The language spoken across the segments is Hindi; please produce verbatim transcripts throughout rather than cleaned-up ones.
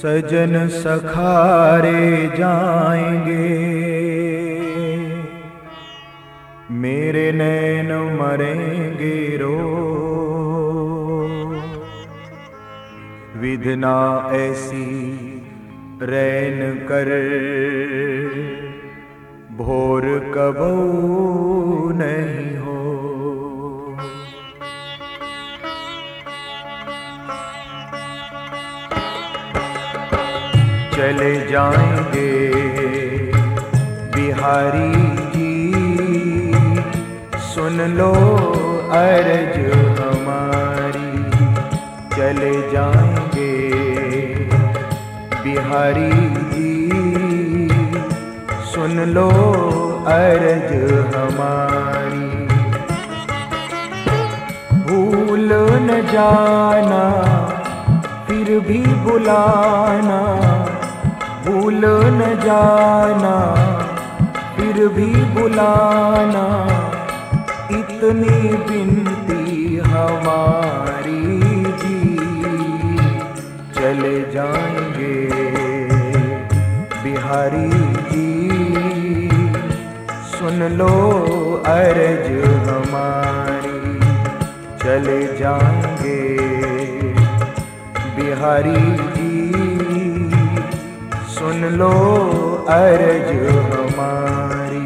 सजन सखारे जाएंगे, मेरे नैन मरेंगे रो। विधना ऐसी रैन कर, भोर कबू नहीं हो। चले जाएंगे बिहारी जी, सुन लो अर्ज हमारी। चले जाएंगे बिहारी जी, सुन लो अर्ज हमारी। भूल न जाना फिर भी बुलाना, भूल न जाना फिर भी बुलाना, इतनी विनती हमारी जी। चले जाएंगे बिहारी जी, सुन लो अर्ज हमारी। चले जाएंगे बिहारी जी, सुन लो अर्ज हमारी।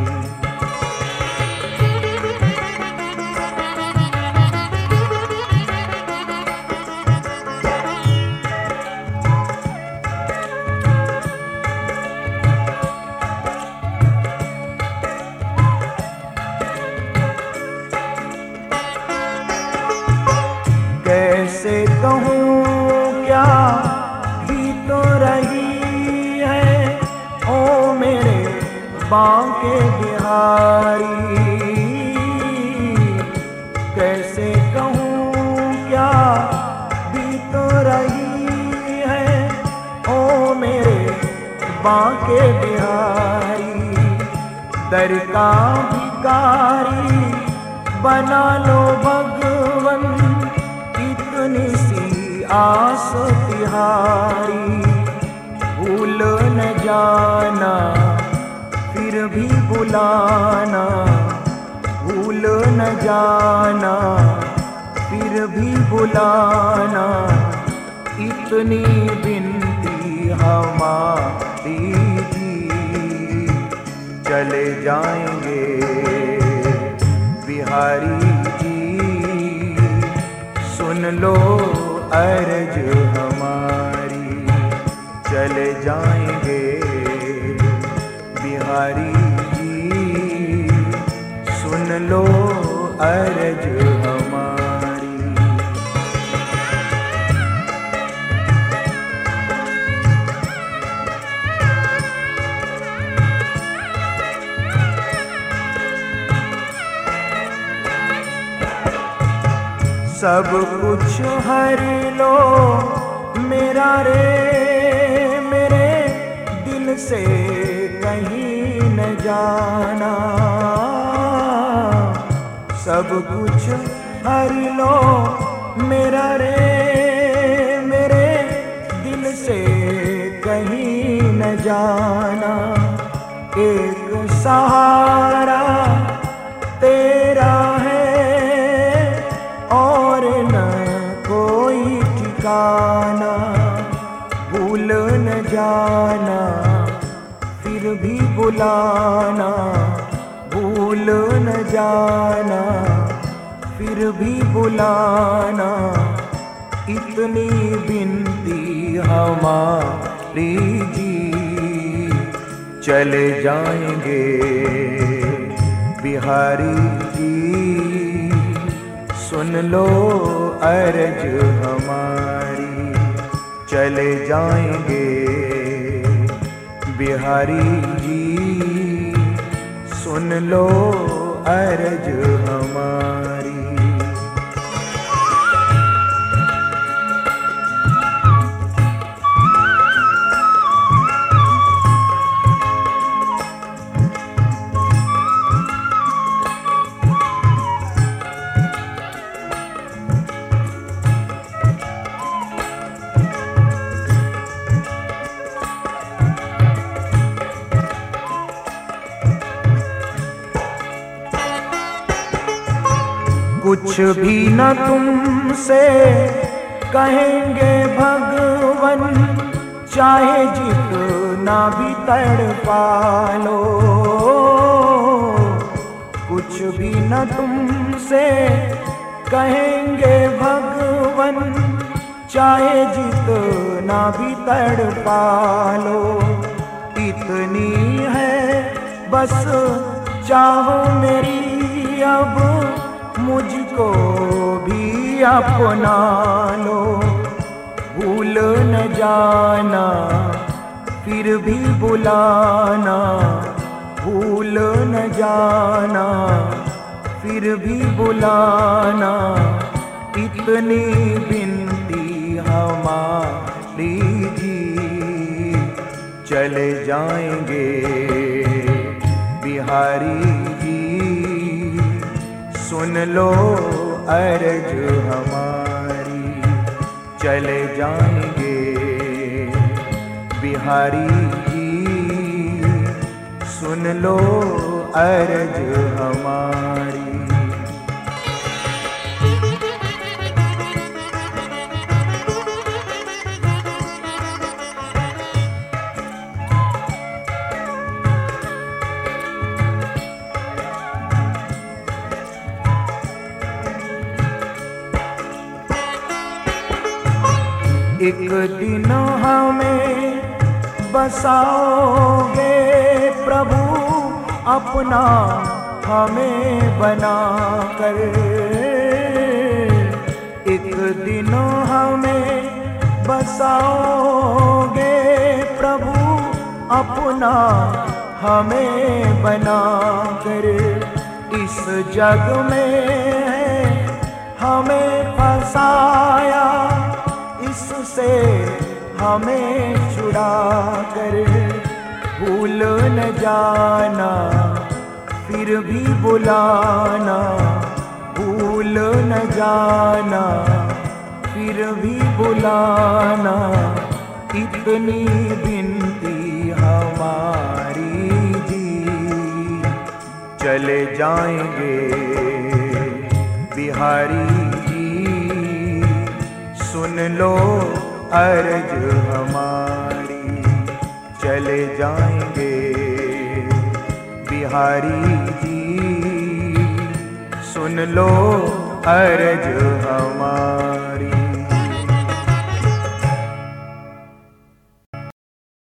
कैसे कहूँ क्या भी तो रही है ओ मेरे बांके बिहारी। कैसे कहूँ क्या भी तो रही है ओ मेरे बांके बिहारी। दर का भिखारी बना लो भगवन, इतनी सी आस तिहारी। भूल न जाना फिर भी बुलाना, भूल न जाना फिर भी बुलाना, इतनी विनती हमारी जी। चले जाएंगे बिहारी जी, सुन लो अर्ज हमारी। चले जाएंगे बिहारी जी, सुन लो अर्ज हमारी। सब कुछ हर लो मेरा रे, मेरे दिल से कहीं न जाना। सब कुछ हर लो मेरा रे, मेरे दिल से कहीं न जाना। एक सहारा तेरा है और न कोई ठिकाना। भूल न जाना फिर भी बुलाना, भूल न जाना फिर भी बुलाना, इतनी विनती हमारी जी। चले जाएंगे बिहारी जी, सुन लो अर्ज हमारी। चले जाएंगे बिहारी जी, सुन लो अर्ज हमारी। कुछ भी न तुमसे कहेंगे भगवन, चाहे जितना भी तड़पा लो। कुछ भी न तुमसे कहेंगे भगवन, चाहे जितना भी तड़पा लो। इतनी है बस चाहो मेरी, अब मुझको भी अपना लो। भूल न जाना फिर भी बुलाना, भूल न जाना फिर भी बुलाना। इतनी बिनती हमारी जी, चले जाएंगे बिहारी जी। सुन लो अर्ज हमारी, चले जाएंगे बिहारी जी। सुन लो अर्ज हमारी। एक दिन हमें बसाओगे प्रभु, अपना हमें बना कर। एक दिन हमें बसाओगे प्रभु, अपना हमें बना कर। इस जग में है हमें फंसाया, इससे हमें छुड़ा कर। भूल न जाना फिर भी बुलाना, भूल न जाना फिर भी बुलाना। इतनी बिनती हमारी जी, चले जाएंगे बिहारी जी। सुन लो अर्ज हमारी, चले जाएंगे बिहारी जी। सुन लो अर्ज हमारी।